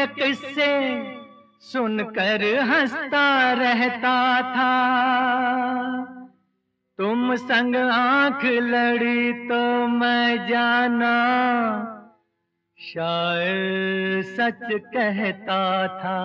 के किस्से सुनकर हंसता रहता था। तुम संग आंख लड़ी तो मैं जाना शायर सच कहता था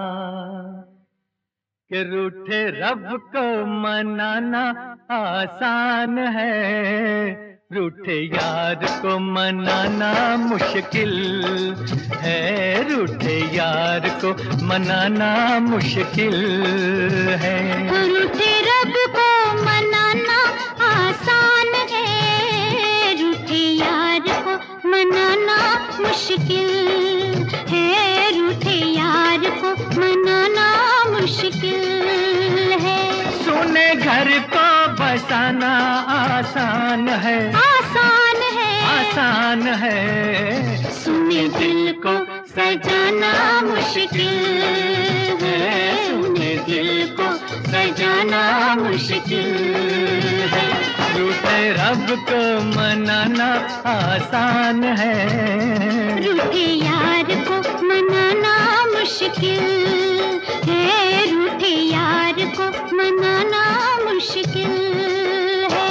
कि रूठे रब को मनाना आसान है, रूठे यार को मनाना मुश्किल है, रूठे यार को मनाना मुश्किल है। रूठे रब को मनाना आसान है, रूठे यार को मनाना मुश्किल है, रूठे यार को मनाना मुश्किल है। सुने घर को बसाना आसान है, आसान है, आसान है, सुने दिल को सजाना मुश्किल है, सुने दिल को सजाना मुश्किल है। रूठे रब को मनाना आसान है, रूठे यार को मनाना मुश्किल है, रूठे यार को मनाना मुश्किल है।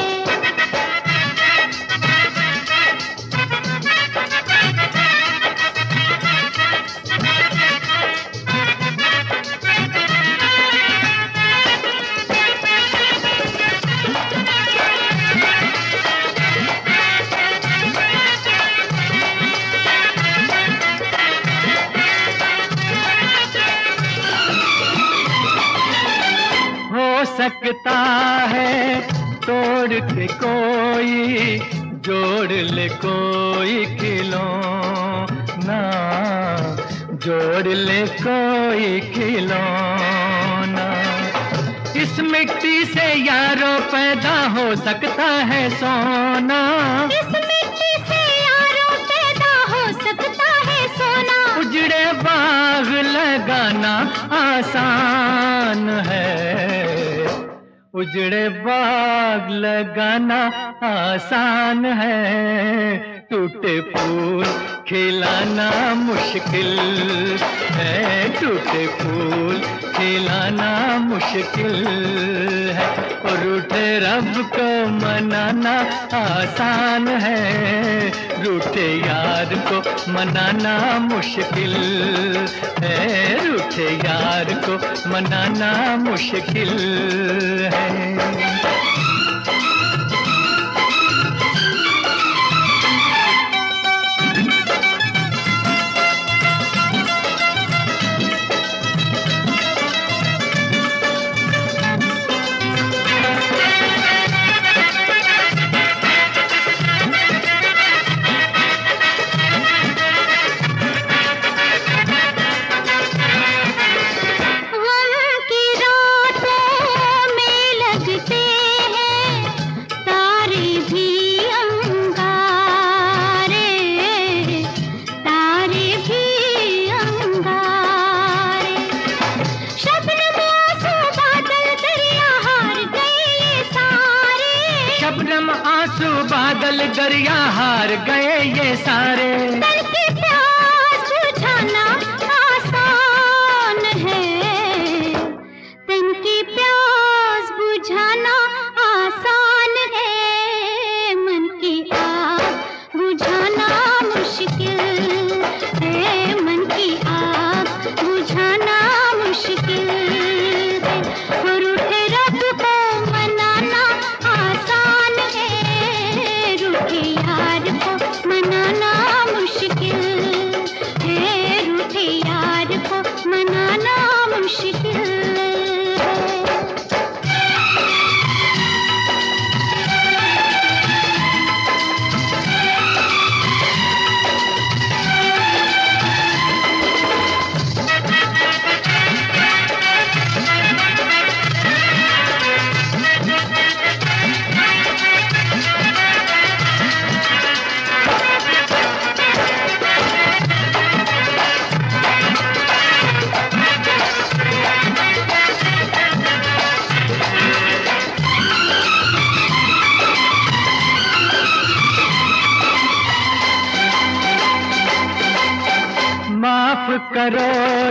सकता है तोड़ के कोई जोड़ ले कोई खिलौना, जोड़ ले कोई खिलौना। इस मिट्टी से यारों पैदा हो सकता है सोना, इस मिट्टी से यारों पैदा हो सकता है सोना। उजड़े बाग लगाना आसान है, उजड़े बाग लगाना आसान है, टूटे फूल खिलाना मुश्किल है, टूटे फूल खिलाना मुश्किल है। और रूठे रब को मनाना आसान है, रूठे यार को मनाना मुश्किल है, रूठे यार को मनाना मुश्किल है। आंसू बादल दरिया हार गए ये सारे। दिल की प्यास बुझाना आसान है, दिल की प्यास बुझाना आसान है, मन की आग बुझाना मुश्किल है, मन की आग बुझाना मुश्किल है। और रूठे रब को मनाना आसान है, रूठे यार को मनाना मुश्किल है, रूठे यार को मनाना मुश्किल है। माफ करो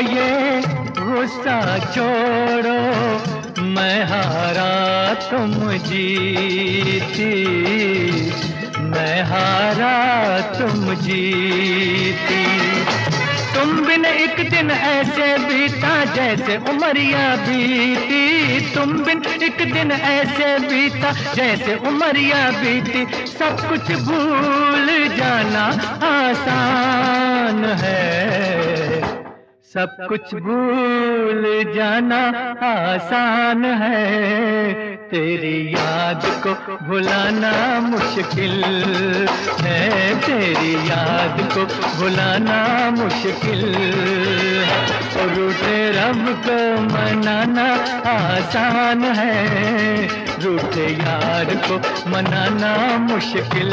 गुस्सा छोड़ो, मैं हारा तुम जीती, मैं हारा तुम जीती। तुम बिन एक दिन ऐसे बीता जैसे उमरिया बीती, तुम बिन एक दिन ऐसे बीता जैसे उमरिया बीती। सब कुछ भूल जाना आसान है, सब कुछ भूल जाना आसान है, तेरी याद को भुलाना मुश्किल है, तेरी याद को भुलाना मुश्किल है। और रूठे रब को मनाना आसान है, रूठे यार को मनाना मुश्किल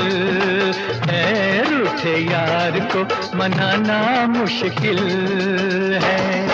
है, रूठे यार को मनाना मुश्किल है।